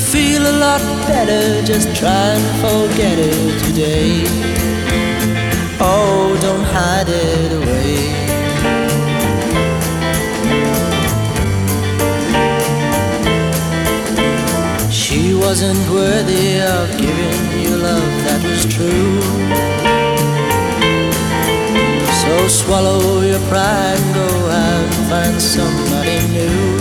feel a lot better, just try and forget it today. Oh, don't hide it away. She wasn't worthy of giving you love that was true. So swallow your pride and go out and find somebody new.